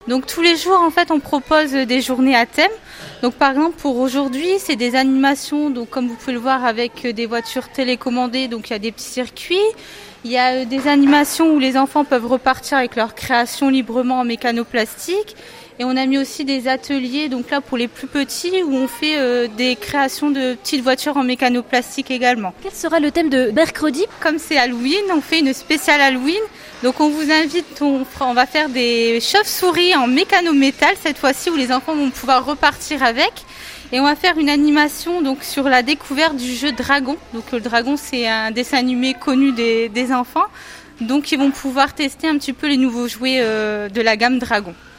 Donc tous les jours, en fait, on propose des journées à thème. Donc par exemple, pour aujourd'hui, c'est des animations, donc comme vous pouvez le voir, avec des voitures télécommandées, donc il y a des petits circuits. Il y a des animations où les enfants peuvent repartir avec leur création librement en mécanoplastique. Et on a mis aussi des ateliers, donc là pour les plus petits, où on fait des créations de petites voitures en mécanoplastique également. Quel sera le thème de mercredi ? Comme c'est Halloween, on fait une spéciale Halloween. Donc on vous invite, on va faire des chauves-souris en mécanométal cette fois-ci, où les enfants vont pouvoir repartir avec. Et on va faire une animation donc sur la découverte du jeu Dragon. Donc le Dragon, c'est un dessin animé connu des enfants. Donc ils vont pouvoir tester un petit peu les nouveaux jouets de la gamme Dragon.